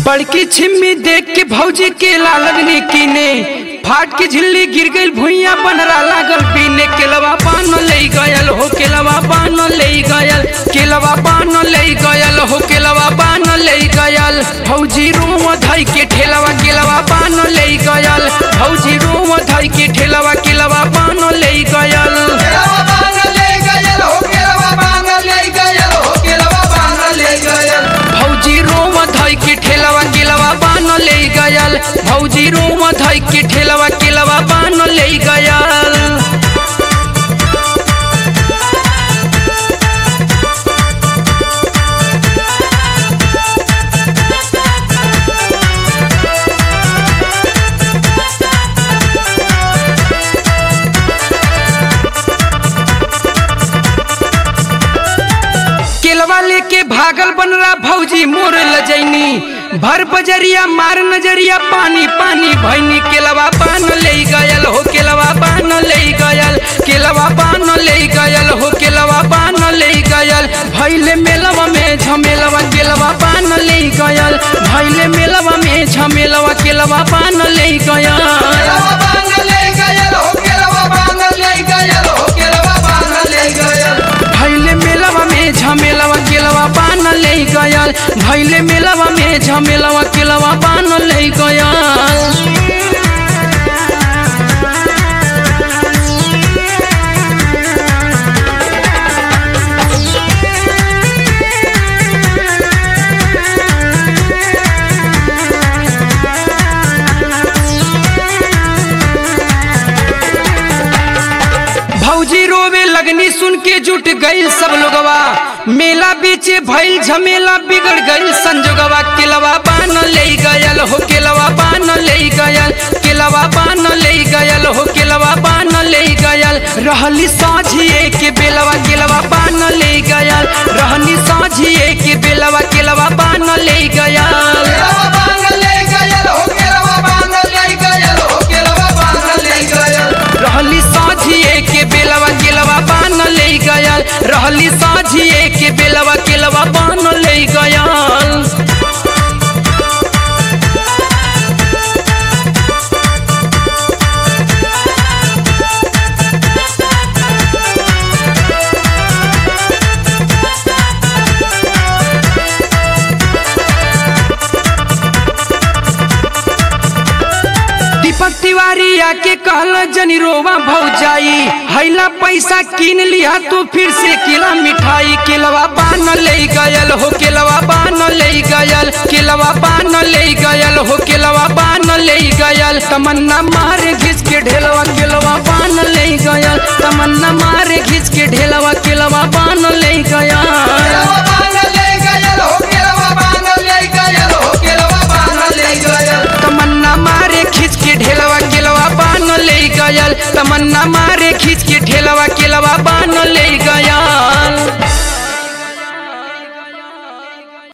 बड़की छिम्मी देख के भौजी केला लगने कीने, फाट के झिल्ली गिर गई भुइया बनरा लागल पीने। केलवा पान ले गयल हो, केलवा पान ले गयल, केलवा पान ले गयल हो, केलवा पान ले गयल। भौजी रूम धई के ठेलवा केलवा पान ले गयल, भौजी रूम धई के ठेलवा केलवा पान ले गयल। भौजी रोम धई के ठेलवा केलवा पान ले गयल, भौजी रोम धई के ठेलवा केलवा पान ले गयल। केलवा लेके भागल बनरा भौजी मोर लजैनी, भर बजरिया मार नजरिया पानी पानी भैनी। केलवा पान ले गयल हो, केलवा पान ले गयल, केलवा पान ले गयल हो, केलवा पान ले गयल। भैले मेलवा में झमेलवा केलवा पान ले गयल, भैले मेलवा में झमेलवा केलवा पान ले गयल। भैले मेलवा में झमेलवा केलवा पान ले गयल, भैले मेलवा में झमेलवा केलवा पान ले गयल। भौजी रोवे लगनी सुन के जुट गई सब लोगवा, मेला बीचे भइल झमेला बिगड़ गई संजोगवा। केलवा पान ले गयल हो, केलवा पान ले गयल, केलवा पान ले गयल हो, केलवा पान ले गयल। रहली साझिए के बेलवा केलवा पान ले गयल, रहनी साझिए के बेलवा केलवा पान ले गयल। रहली साझिए के बेलवा केलवा पान ले गयल, रहली साझिए के बेलवा केलवा पान ले गयल। दीपक तिवारी आके कहल जनी रोवा भौजाई, हैला पैसा कीन लिया तो फिर से केला मिठाई। केलवा पान ले गयल हो, केलवा पान ले गयल, केलवा पान ले गयल हो, केलवा पान ले गयल। तमन्ना मारे घिस के ढेलवा केलवा पान ले गयल, तमन्ना मारे घिस के ढेलवा केलवा पान ले गयल। तमन्ना मारे खींच के ढेलवा केलवा पान ले गयल, तमन्ना मारे खींच के ढेलवा केलवा पान ले गयल।